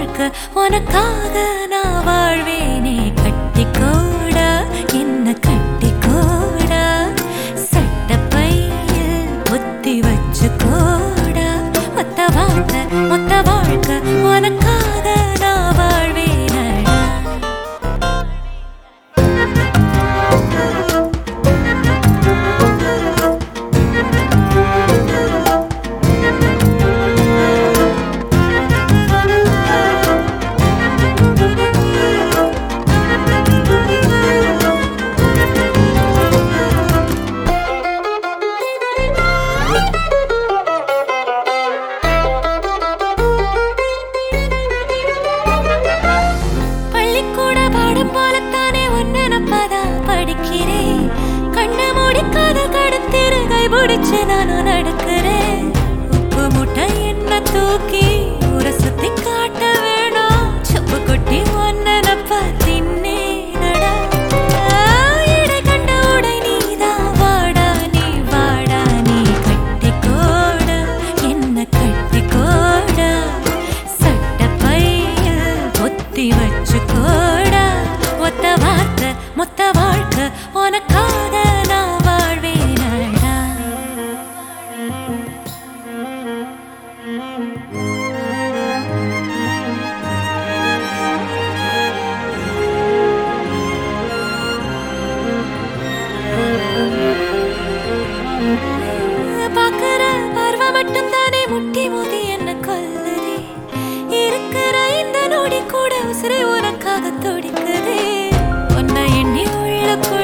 வாழ்க்கை உனக்காக நான் வாழ்வேனே. கட்டிக்கோடா என்ன கட்டிக்கோடா, சட்டப்பையில் புத்தி வச்சுக்கோடா. மொத்த வாழ்க்கை உனக்காக நான் வாழ்வேனடா. கண்ண முடிக்காத கடத்திரு கைபிடிச்சு நானும் நடக்கிறேன். உப்பு முட்டை என்ன தூக்கி ஊரை சுத்தி காட்ட வேணும். சொப்பு கொட்டி ஒன்னப்ப தின்னேனடா. இடை கண்ட உடை நீதான் வாடா நீ கட்டிக்கோடா என்ன கட்டிக்கோடா. சட்டப்பைய பொத்தி வச்சுக்கோடா. மொத்த வாழ்க்கை உனக்காக நான் வாழ்வேனடா. பாக்குற பார்வை மட்டும் தானே முட்டி மோதி என்ன கொல்லுதே. இருக்கிற இந்த நொடி கூட உசுரை உனக்காக துடிக்குதே. உன்னை எண்ணி உள்ளுக்குள்